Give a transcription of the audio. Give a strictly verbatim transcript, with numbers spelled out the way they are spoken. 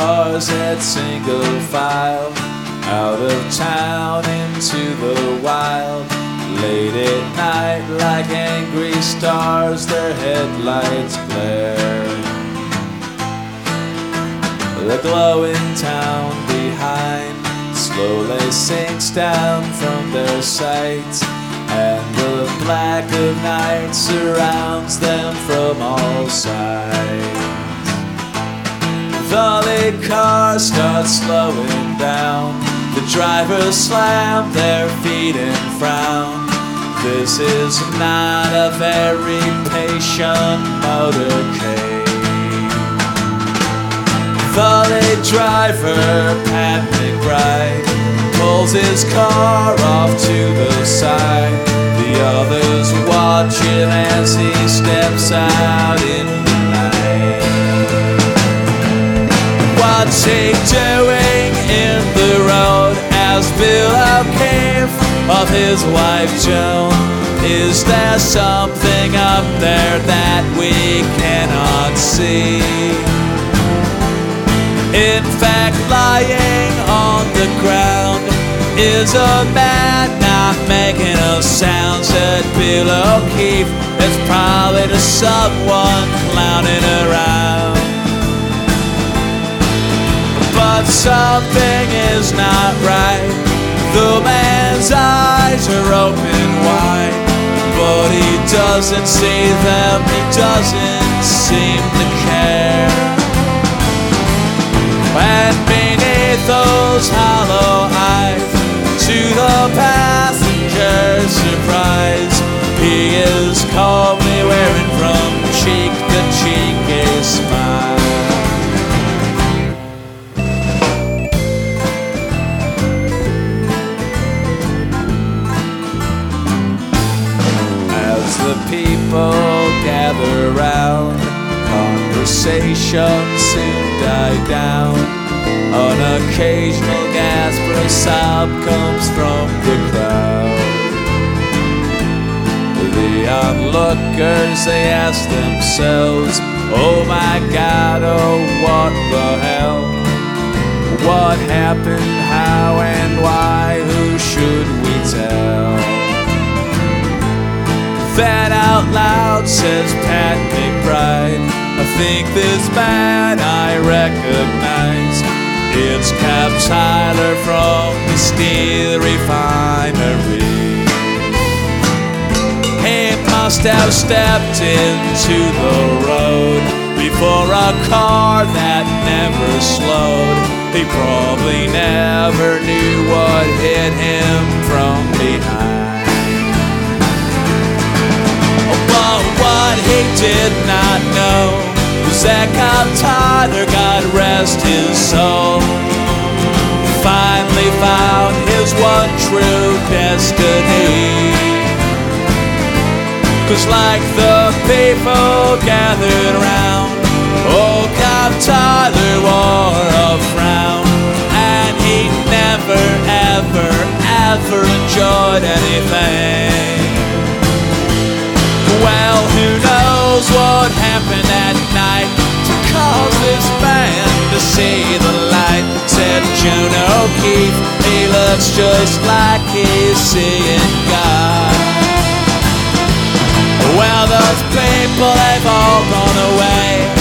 cars at single file out of town into the wild. Late at night, like angry stars, their headlights glare. The glowing town behind slowly sinks down from their sight, and the black of night surrounds them from all sides. The lead car starts slowing down. The drivers slam their feet and frown. This is not a very patient motorcade. The lead driver, Pat McBride, pulls his car off to the side. The others watching as he steps out in the night. What's he doing in the road as Bill O'Keefe of his wife Joan? Is there something up there that we cannot see? In fact, lying on the ground is a man not making a sound, said Bill O'Keefe. It's probably just someone clowning around. But something is not right. The man's eyes are open wide, but he doesn't see them, he doesn't seem to care. And beneath those hollow eyes, to the passenger's surprise, he is calmly wearing from cheek to cheek a smile. As the people gather round, conversation soon died down. An occasional gasp or sob comes from the crowd. The onlookers, they ask themselves, oh my God, oh what the hell? What happened, how and why, who should we tell? That out loud, says Pat McBride, I think this man I recognize. It's Cap Tyler from the steel refinery. He must have stepped into the road before a car that never slowed. He probably never knew what hit him from behind. But what he did not know was that Cap Tyler, God rest his soul, finally found his one true destiny. Cause like the people gathered round, old Cap Tyler wore a frown, and he never, ever, ever enjoyed anything. Well, who knows what happened that night to cause this man to see the light, said Joan O'Keefe. He looks just like he's seeing God. Well, those people have all gone away.